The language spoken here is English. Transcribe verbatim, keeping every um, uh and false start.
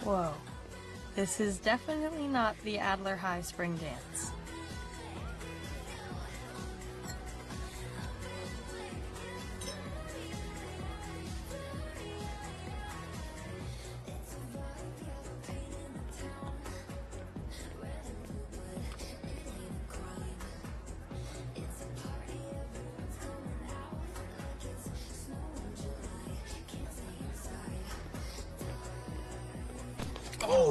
Whoa. This is definitely not the Adler High Spring Dance.